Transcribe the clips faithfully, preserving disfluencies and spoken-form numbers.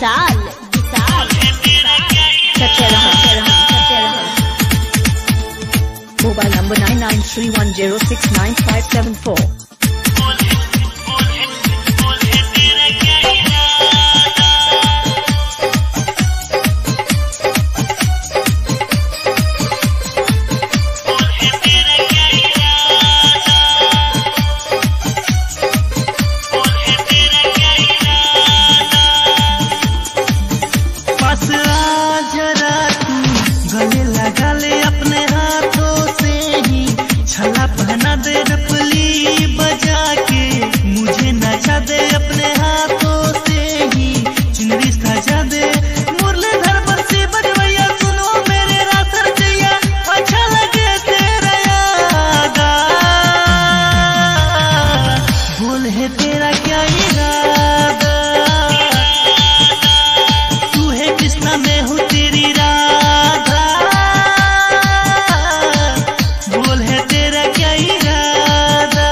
विशाल विशाल सच्चे रहा सच्चे रहा सच्चे रहा। Mobile number nine nine three one zero six nine five seven four. छला पहना दे रपली बजा के, मुझे नचा दे अपने हाथों से ही, चुनरी सजा दे मुरलीधर बंसी बजवैया, सुनो मेरे रासर जैया, अच्छा लगे तेरा यादा, बोल है तेरा क्या इरादा, तू है कृष्णा मैं हूँ तेरी राधा, बोल है तेरा क्या इरादा।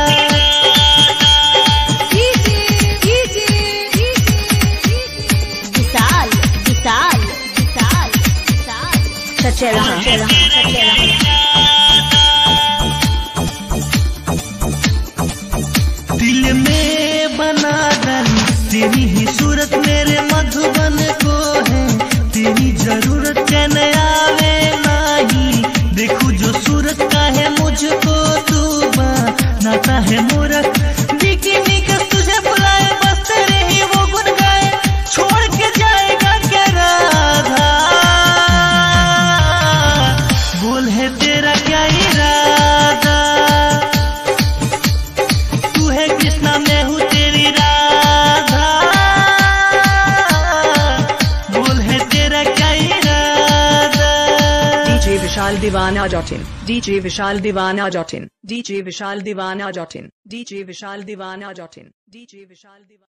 विशाल विशाल विशाल विशाल सच्चे रहा सच्चे रहा सच्चे रहा। दिल में बना डाली तेरी ही सूरत मेरे मधुबन को है, तेरी जरूरत चैन आवे नहीं, देखू जो सूरत का है मुझको तू बनाता है मूरत, बिकिनी का तुझे बुलाए बस तेरे ही वो गुन गाए, छोड़ के जाएगा क्या राधा, बोल है तेरा क्या इरादा, तू है कृष्णा मैं हूँ तेरी राधा, बोल है तेरा क्या इरादा। डीजे विशाल दीवाना डॉट इन डीजे विशाल दीवाना डॉट इन डीजे विशाल दीवाना डॉट इन डीजे विशाल दीवाना डॉट इन डीजे विशाल दीवाना।